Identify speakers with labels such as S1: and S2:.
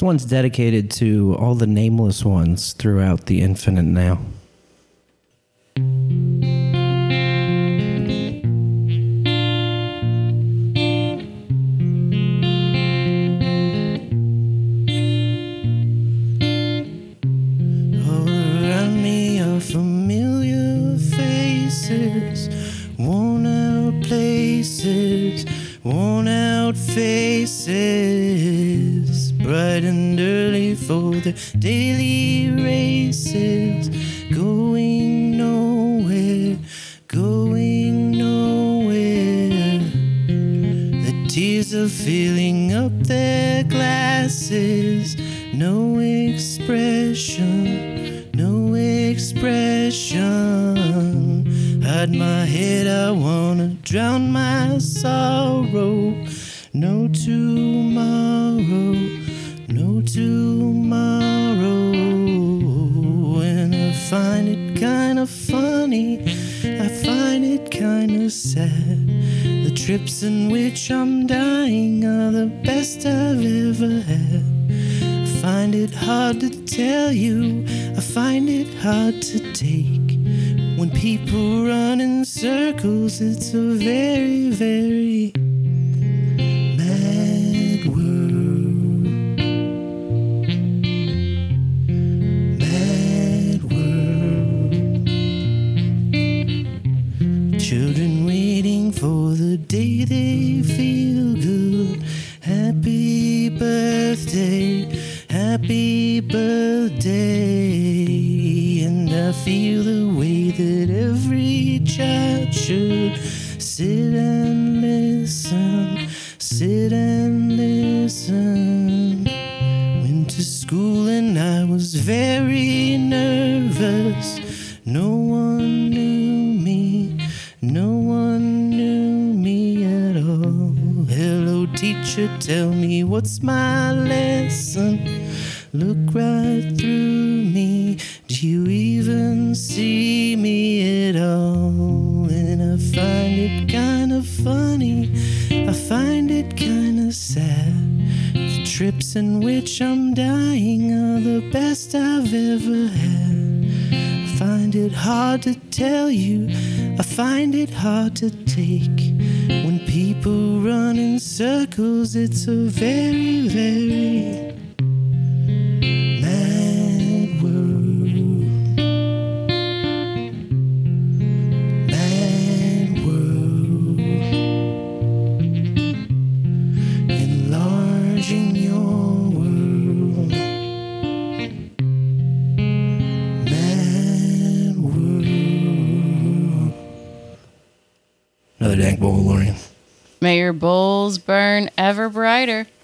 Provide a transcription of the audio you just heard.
S1: This one's dedicated to all the nameless ones throughout the infinite now. All around me are familiar faces, worn out places, worn out faces, bright and early for the daily races, going nowhere, going nowhere. The tears are filling up their glasses, no expression, no expression. Hide my head, I wanna drown my sorrow. No tomorrow, no tomorrow. And I find it kinda funny, I find it kinda sad. The trips in which I'm dying are the best I've ever had. I find it hard to tell you, I find it hard to take. When people run in circles, it's a very, very mad world. Mad world. Children waiting for the day they feel good. Happy birthday, happy birthday. And I feel the way that every child should sit and listen, sit and listen. Went to school and I was very nervous. No one knew me, no one knew me at all. Hello teacher, tell me what's my lesson. Look right through me, do you even see me at all? And I find it kinda funny, I find it kinda sad. The trips in which I'm dying are the best I've ever had. I find it hard to tell you, I find it hard to take. When people run in circles, it's a very, very mad world. Mad world. Enlarging your world. Mad world. Another dank bowl, Lorian.
S2: May your bowls burn ever brighter.